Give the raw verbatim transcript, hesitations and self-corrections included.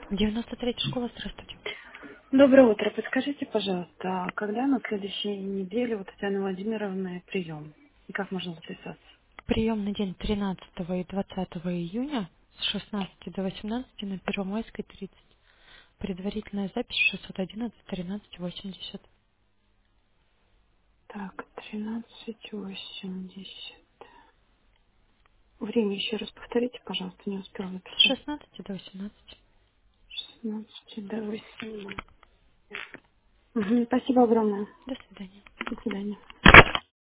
девяносто третья школа, здравствуйте. Доброе утро. Подскажите, пожалуйста, а когда на следующей неделе у Татьяны Владимировны прием? И как можно записаться? Приемный день тринадцатого и двадцатого июня с шестнадцати до восемнадцати на Первомайской тридцать. Предварительная запись шестьсот одиннадцать тринадцать восемьдесят. Так, тринадцать восемьдесят. Время еще раз повторите, пожалуйста, не успела С записать. шестнадцати до восемнадцати. шестнадцать до восемнадцати. Угу, спасибо огромное. До свидания. До свидания.